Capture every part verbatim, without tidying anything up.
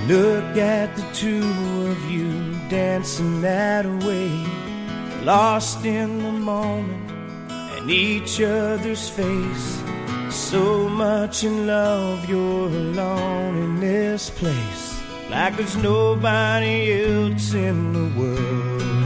Look at the two of you dancing that way, lost in the moment and each other's face. So much in love, you're alone in this place, like there's nobody else in the world.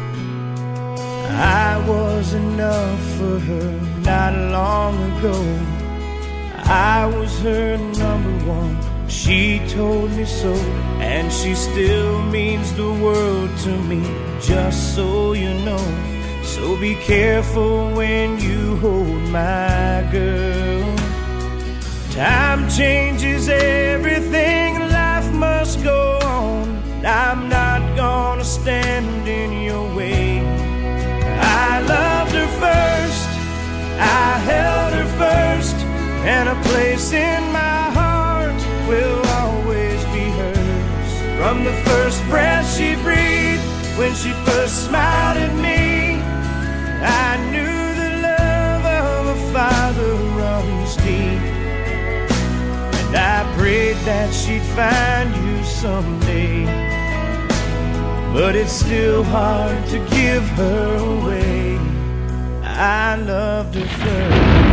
I was enough for her not long ago. I was her number one, she told me so, and she still means the world to me, just so you know. So be careful when you hold my girl. Time changes everything, life must go on. I'm not gonna stand in your way. I loved her first, I held her first, and a place in my heart will always be hers. From the first breath she breathed, when she first smiled at me, I knew the love of a father runs deep. And I prayed that she'd find you someday, but it's still hard to give her away. I loved her first.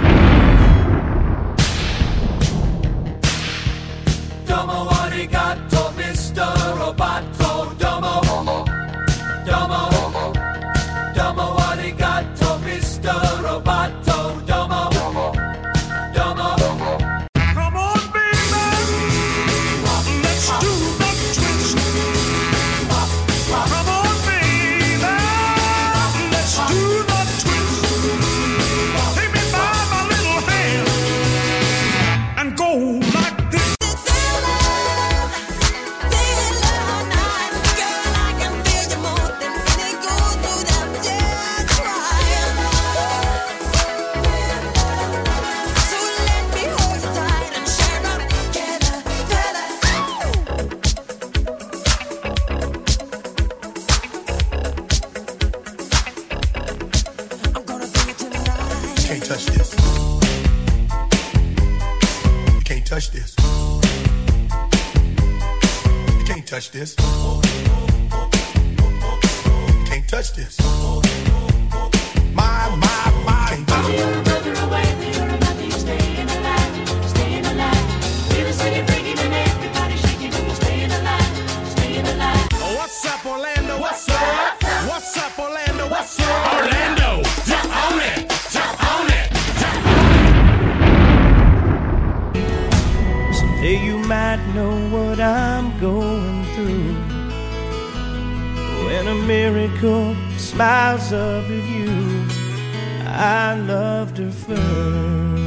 Domo arigato, Mister Roboto. Domo, domo, domo arigato, Mister Roboto. Domo, domo. Come on, baby, let's do the twist. Come on, baby, let's do the twist. Take me by my little hand and go like this. Can't touch this. You can't touch this. You can't touch this. You can't touch this. My, my, my. Can't touch this. You're further away, but you're about to staying alive, staying alive. Feel the city breaking and everybody shaking, and you're staying alive, staying alive. What's up, Orlando? What's up? What's up, Orlando? What's up? Orlando, jump on it, jump on it, jump Someday you might know what I'm going through, when a miracle smiles up at you. I loved her first.